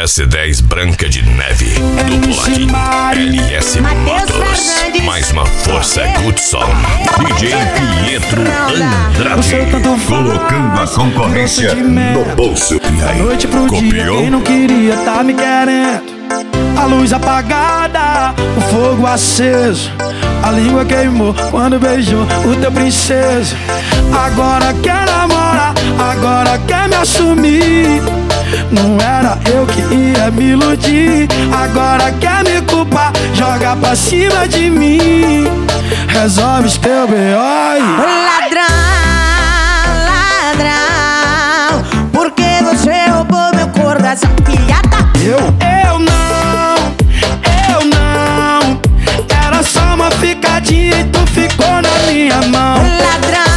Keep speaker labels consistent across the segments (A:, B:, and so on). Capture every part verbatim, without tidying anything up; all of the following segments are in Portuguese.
A: S dez Branca de Neve, duplo Latim, L S Motors, mais uma força Good Som, D J Pietro Andrade, colocando a concorrência no bolso.
B: E aí, noite pro
A: copiou?
B: Dia, quem não queria tá me querendo. A luz apagada, o fogo aceso, a língua queimou quando beijou o teu princesa. Agora quer namorar, agora quer me assumir. Não era eu que ia me iludir. Agora quer me culpar, joga pra cima de mim. Resolve os teu B O.
C: Ladrão, ladrão, por que você roubou meu cor dessa pilhada?
B: Eu? Eu não, eu não. Era só uma ficadinha e tu ficou na minha mão.
C: Ladrão,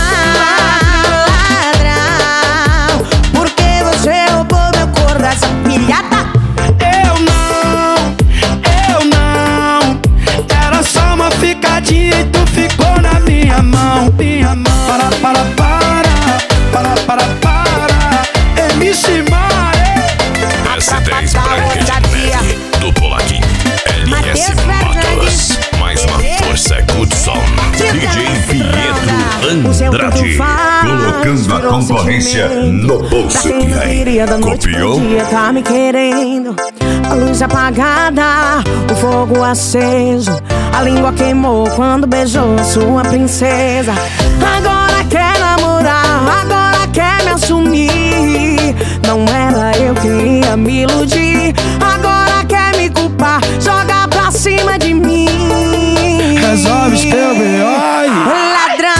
C: ladrão, por que você roubou meu cor dessa pilhada?
B: Eu não, eu não. Era só uma ficadinha e tu ficou na minha mão. Minha mão. Para, para, para, para, para, para. M C Maê.
A: S dez Branca de Neve, duplo Latim, L S Motors, mais uma força Good Som, D J Pietro Andrade, colocando a concorrência no bolso.
C: E aí, copiou? Dia, tá me querendo. A luz apagada, o fogo aceso, a língua queimou quando beijou sua princesa. Agora quer namorar, agora quer me assumir. Não era eu que ia me iludir. Agora quer me culpar, joga pra cima de mim.
B: Resolve os teu B O.
C: Ladrão,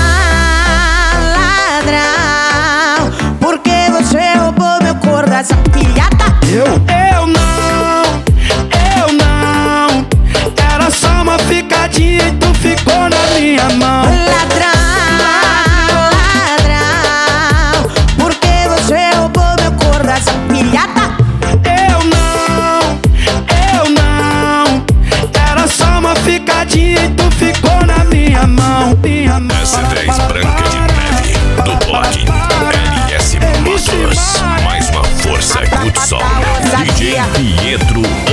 C: ladrão, por que você roubou meu cor dessa pilhada?
B: Eu? Eu não, eu não. Era só uma ficadinha e tu ficou na minha mão.
C: Ladrão, ladrão, por que você roubou meu cor dessa pilhada?
B: Eu não, eu não. Era só uma ficadinha e tu ficou na minha mão. Minha mão.
A: S dez Branca de Neve, duplo Latim, L S Motors, mais uma força Good Som, D J Pietro